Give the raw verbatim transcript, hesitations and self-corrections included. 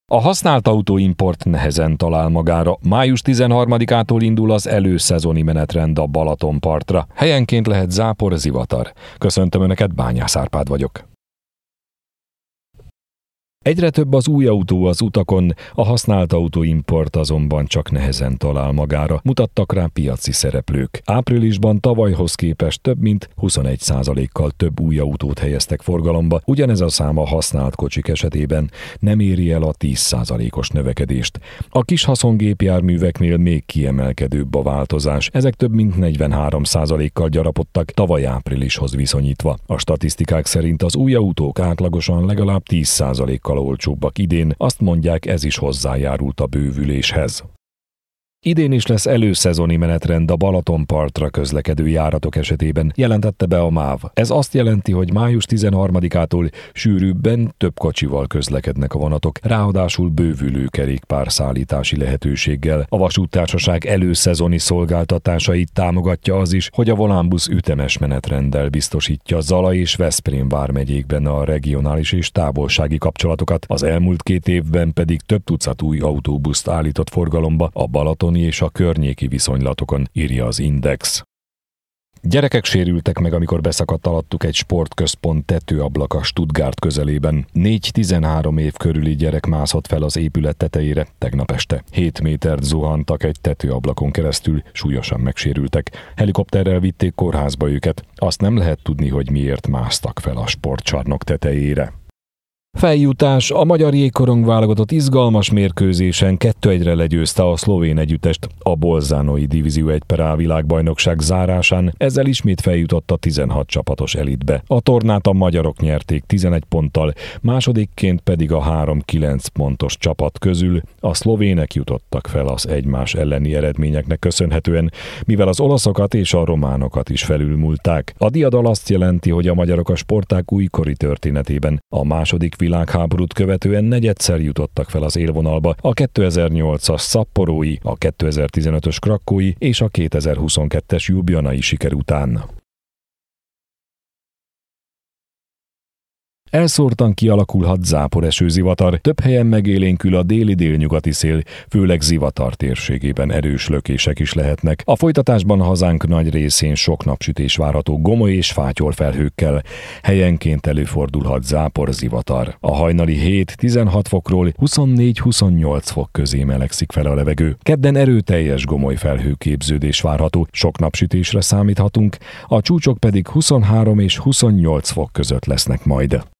A használt autóimport nehezen talál magára. május tizenharmadikától indul az előszezoni menetrend a Balatonpartra. Helyenként lehet zápor, zivatar. Köszöntöm Önöket, Bányász Árpád vagyok. Egyre több az új autó az utakon, a használt autóimport azonban csak nehezen talál magára, mutattak rá piaci szereplők. Áprilisban tavalyhoz képest több mint huszonegy százalékkal több új autót helyeztek forgalomba, ugyanez a szám a használt kocsik esetében nem éri el a tíz százalékos növekedést. A kis haszongépjárműveknél még kiemelkedőbb a változás, ezek több mint negyvenhárom százalékkal gyarapodtak tavaly áprilishoz viszonyítva. A statisztikák szerint az új autók átlagosan legalább tíz százalékkal olcsóbbak idén, azt mondják, ez is hozzájárult a bővüléshez. Idén is lesz előszezoni menetrend a Balatonpartra közlekedő járatok esetében, jelentette be a MÁV. Ez azt jelenti, hogy május tizenharmadikától sűrűbben, több kocsival közlekednek a vonatok, ráadásul bővülő kerékpárszállítási lehetőséggel. A vasúttársaság előszezoni szolgáltatásait támogatja az is, hogy a Volánbusz ütemes menetrenddel biztosítja Zala és Veszprém vármegyékben a regionális és távolsági kapcsolatokat, az elmúlt két évben pedig több tucat új autóbuszt állított forgalomba a Balaton és a környéki viszonylatokon, írja az Index. Gyerekek sérültek meg, amikor beszakadt alattuk egy sportközpont tetőablaka Stuttgart közelében. Négy tizenhárom év körüli gyerek mászott fel az épület tetejére tegnap este. Hét métert zuhantak egy tetőablakon keresztül, súlyosan megsérültek. Helikopterrel vitték kórházba őket. Azt nem lehet tudni, hogy miért másztak fel a sportcsarnok tetejére. Feljutás. A magyar jégkorong válogatott izgalmas mérkőzésen kettő egyre legyőzte a szlovén együttest a Bolzánói Divízió egy per A világbajnokság zárásán, ezzel ismét feljutott a tizenhat csapatos elitbe. A tornát a magyarok nyerték tizenegy ponttal, másodikként pedig a három kilenc pontos csapat közül a szlovének jutottak fel az egymás elleni eredményeknek köszönhetően, mivel az olaszokat és a románokat is felülmúlták. A diadal azt jelenti, hogy a magyarok a sportág újkori történetében a második világháborút követően negyedszer jutottak fel az élvonalba a kétezer-nyolcas szapporói, a kétezer-tizenötös krakkói és a kétezer-huszonkettes ljubljanai siker után. Elszórtan kialakulhat záporeső-zivatar, több helyen megélénkül a déli-délnyugati szél, főleg Zivatar térségében erős lökések is lehetnek. A folytatásban hazánk nagy részén sok napsütés várható gomoly és fátyol felhőkkel. Helyenként előfordulhat zápor-zivatar. A hajnali hét-tizenhat fokról huszonnégy-huszonnyolc fok közé melegszik fel a levegő. Kedden erőteljes gomoly felhőképződés várható, sok napsütésre számíthatunk, a csúcsok pedig huszonhárom és huszonnyolc fok között lesznek majd.